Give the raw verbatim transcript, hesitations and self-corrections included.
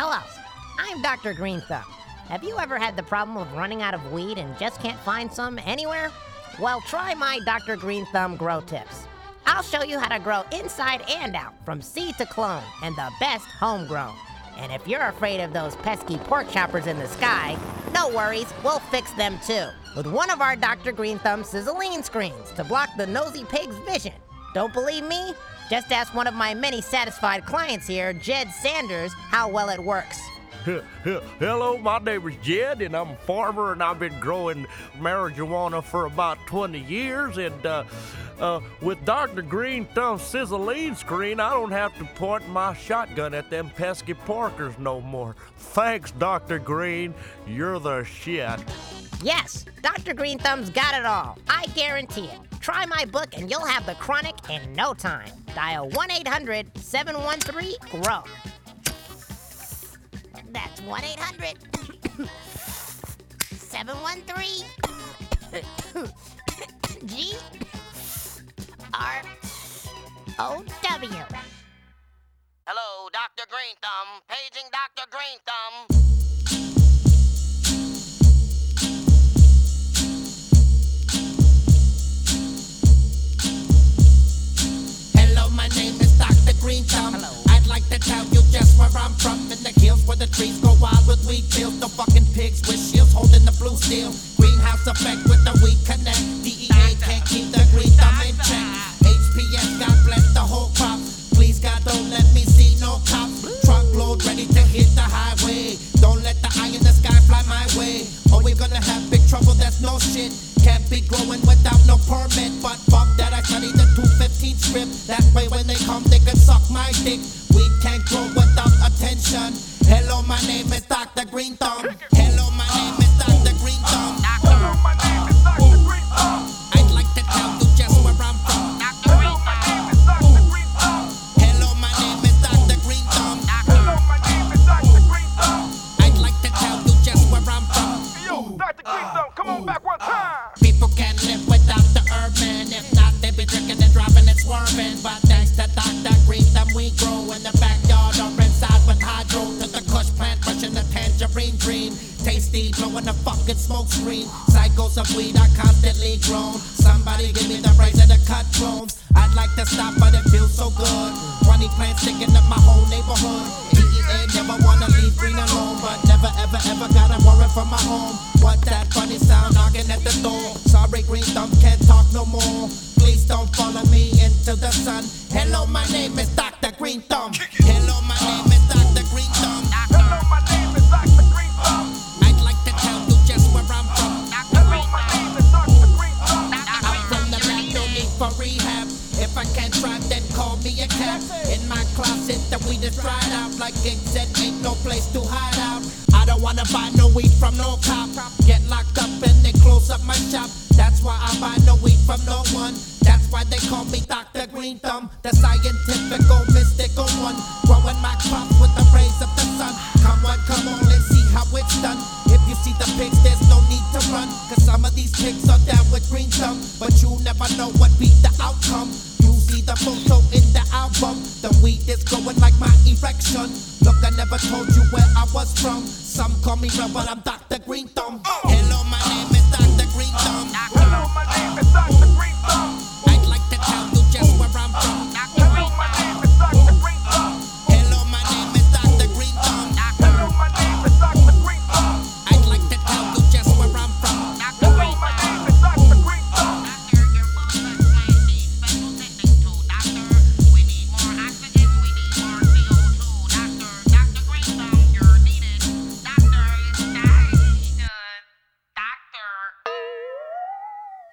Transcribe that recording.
Hello, I'm Doctor Green Thumb. Have you ever had the problem of running out of weed and just can't find some anywhere? Well, try my Doctor Green Thumb grow tips. I'll show you how to grow inside and out, from seed to clone, and the best homegrown. And if you're afraid of those pesky pork choppers in the sky, no worries, we'll fix them too, with one of our Doctor Green Thumb sizzling screens to block the nosy pig's vision. Don't believe me? Just ask one of my many satisfied clients here, Jed Sanders, how well it works. Hello, my name is Jed, and I'm a farmer, and I've been growing marijuana for about twenty years, and uh, uh, with Doctor Green Thumb's sizzling screen, I don't have to point my shotgun at them pesky porkers no more. Thanks, Doctor Green. You're the shit. Yes, Doctor Green Thumb's got it all. I guarantee it. Try my book and you'll have the chronic in no time. Dial one eight hundred, seven one three, G R O W. That's one eight hundred, seven one three, G R O W. Hello, Doctor Green Thumb. Paging Doctor Green Thumb. Green Thumb. Hello. I'd like to tell you just where I'm from. In the hills where the trees go wild with weed fields. The fucking pigs with shields holding the blue steel. Greenhouse effect with the weed connect. D E A can't keep the Green Thumb in check. H P S, God bless the whole crop. Please God, don't let me see no cops. Truckload ready to hit the highway. Don't let the eye in the sky fly my way. Or we're gonna have big trouble, that's no shit. Can't be growing without no permit. But fuck that, I study the two fifteen script. That way when they come, they can suck my dick. We can't grow without attention. Hello, my name is Doctor Green Thumb. Hello, my name is Doctor Green Thumb. Hello, my name is Doctor Green Thumb. I'd like to tell you just where I'm from. Doctor Green Thumb. Hello, my name is Doctor Green Thumb. Hello, my name is Doctor Green Thumb. I'd like to tell you just where I'm from. Yo, Doctor Green Thumb, come on back one time. People can't live without the herb, man. If not, they be drinking and driving and swerving. But thanks to Doctor Green Thumb, we grow in the backyard or inside with hydro. To the kush plant, brushing the tangerine dream. Tasty, blowing the fucking smoke screen. Cycles of weed are constantly grown. Somebody give me the rights of the cut clones. I'd like to stop, but it feels so good. twenty plants sticking up my whole neighborhood. D E A never wanna leave green alone, but never ever ever gotta worry for my home. What that funny sound knocking at the door? Sorry, Green Thumb can't talk no more. Please don't follow me into the sun. Hello, my name is Doctor Green Thumb. Hello, my name is Doctor Green Thumb. Hello, my name is Doctor Green Thumb. I'd like to tell you just where I'm from. Hello, my name is Doctor Green Thumb. I'm from the back, no need for rehab. If I can't drive, then call me a cab. In my closet, the weed is dried out. Like Gig said, ain't no place to hide out. I don't wanna buy no weed from no cop. Get locked up and they close up my shop. That's why I buy no weed from no one. That's why they call me Doctor Green Thumb, the scientific, mystical one. Growing my crops with the rays of the sun. Come on, come on, let's see how it's done. If you see the pigs, there's no need to run. Cause some of these pigs are down with Green Thumb. But you never know what be the outcome. You see the photo in the album. The weed is growing like my erection. Look, I never told you where I was from. Some call me real, but I'm Doctor Green Thumb. Hello, my name is Doctor Green Thumb.